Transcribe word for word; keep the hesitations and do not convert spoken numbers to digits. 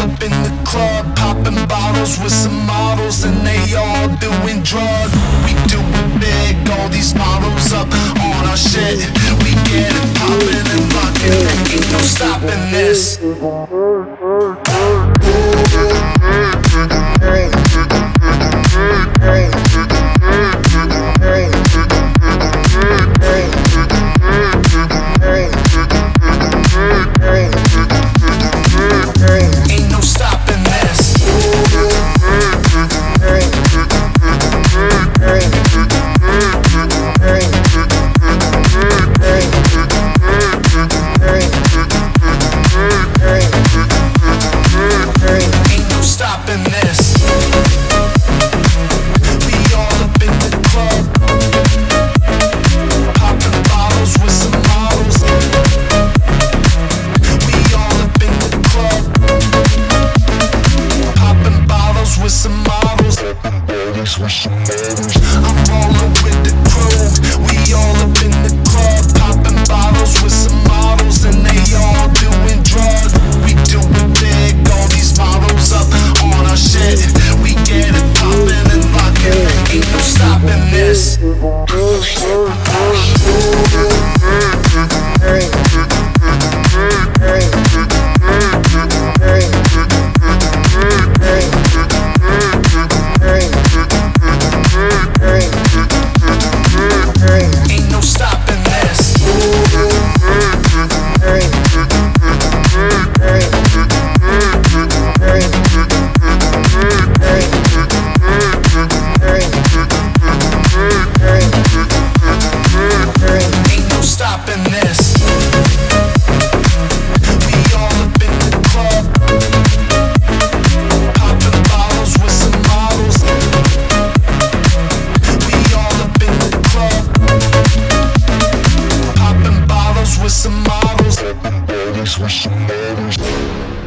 up in the club, popping bottles with some models, and they all doing drugs. We do it big, all these models up on our shit. We get it poppin' and lockin', ain't no stopping this. I'm rollin' with the crew. We all up in the club, poppin' bottles with some models, and they all doing drugs. We do it big, all these models up on our shit. We get it poppin' and lockin', ain't no stopping this. Some models, with some models.